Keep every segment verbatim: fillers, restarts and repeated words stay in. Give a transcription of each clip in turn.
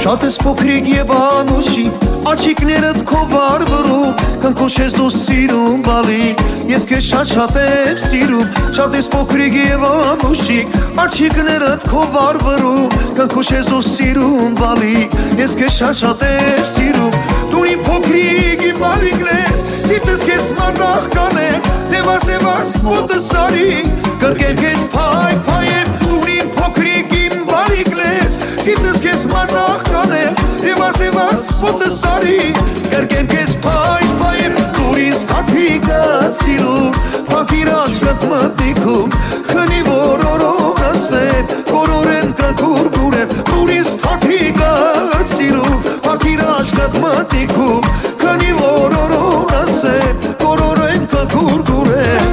Շատ ես փոքրիկ եւ անուշիկ, աչիկներդ քո վարվրում, քնքուշ ես դու սիրում բալիկ, ես քեզ շատ-շատ եմ սիրում։ Շատ ես փոքրիկ եւ անուշիկ, աչիկներդ քո վարվրում, քնքուշ ես դու սիրում բալիկ, ես քեզ շատ-շատ եմ սիրում։ Դու իմ փոքրիկ իմ բալիկն ես, սիրտս քեզ մարտախ կանեմ, դեվասեվաս մոտս արի, կրկեմ քեզ փայ փայեմ, դու իմ փոքրիկ իմ բալիկն ես, սիրտս քեզ մարտախ կանեմ, դեվասեվաս մոտս արի, կրկեմ քեզ փայ փայեմ, դու ինձ թաթիկը սիրում, փակիր աչքդ մտնիքում, քնի որ օրորս է, կորորեն կգուրգուրեմ, դու ինձ թաթիկը սիրում, փակիր աչքդ մտնիքում, քնի որ օրորս է, կորորեն կգուրգուրեմ։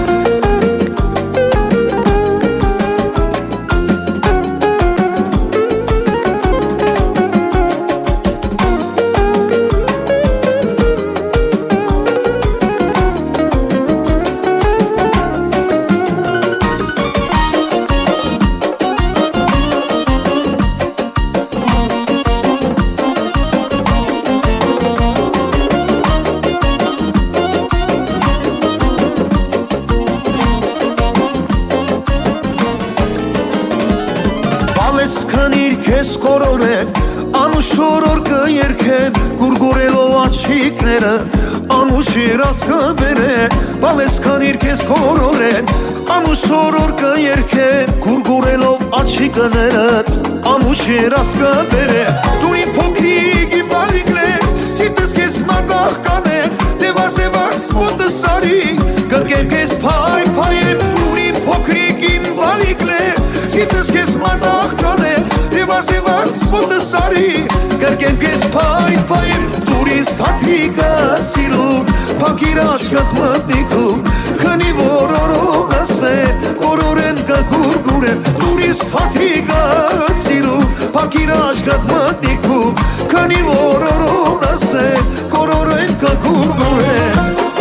Քնիր քեզ կորորեմ, անուշորոր կերքեմ, գուրգուրելով աչիկները, անուշիրաս կբերեմ, բալես քնիր քեզ կորորեմ, անուշորոր կերքեմ, գուրգուրելով աչիկներդ, անուշիրաս կբերեմ, դու իմ փոքրիկ իմ բալիկն ես, սիրտս քեզ մարտախ կանեմ, դեվասեվաս մոտս արի, կրկեմ քեզ փայ փայեմ, դու իմ փոքրիկ իմ բալիկն ես, սիրտս քեզ մարտախ կանեմ, դեվասեվաս մոտս արի, կրկեմ քեզ փայ փայեմ, դու ինձ թաթիկը սիրում, փակիր աչքդ մտնիքում, քնի որ օրորս է, կորորեն կգուրգուրեմ, դու ինձ թաթիկը սիրում, փակիր աչքդ մտնիքում, քնի որ օրորս է, կորորեն կգուրգուրեմ։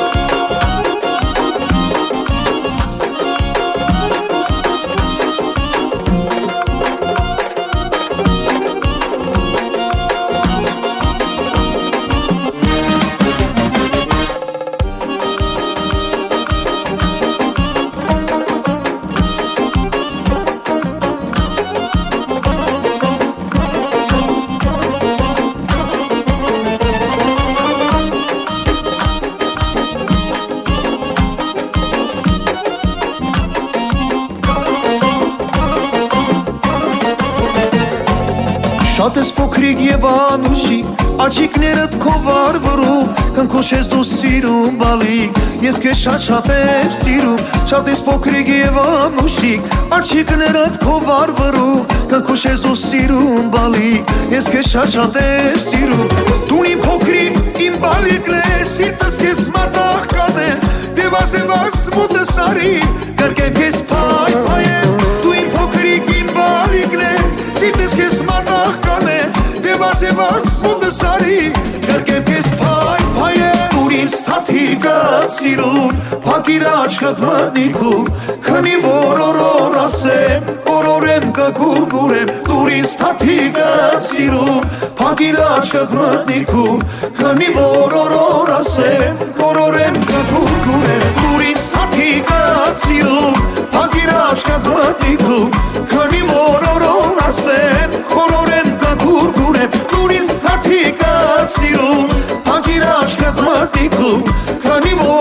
Շատ ես փոքրիկ եւ անուշիկ, աչիկներդ քո վարվրում, քնքուշ ես դու սիրում բալիկ, ես քեզ շատ-շատ եմ սիրում։ Շատ ես փոքրիկ եւ անուշիկ, աչիկներդ քո վարվրում, քնքուշ ես դու սիրում բալիկ, ես քեզ շատ-շատ եմ սիրում։ Դու իմ փոքրիկ իմ բալիկն ես, սիրտս քեզ մարտախ կանեմ, դեվասեվաս մոտս արի, կրկեմ քեզ փայ փայեմ, դու իմ փոքրիկ իմ բալիկն ես, սիրտս քեզ մարտախ կանեմ, դեվասեվաս մոտս արի, կրկեմ քեզ փայ փայեմ, դու ինձ թաթիկը սիրում, փակիր աչքդ մտնիքում, քնի որ օրորս եմ, կորորեմ կգուրգուրեմ, դու ինձ թաթիկը սիրում, փակիր աչքդ մտնիքում, քնի որ օրորս եմ, կորորեմ կգուրգուրեմ, դու ինձ թաթիկը սիրում, փակիր աչքդ մտնիքում, քնի որ օրորս եմ, կորորեմ կգուրգուրեմ, դու ինձ թաթիկը սիրում, փակիր աչքդ մտնիքում, քնի որ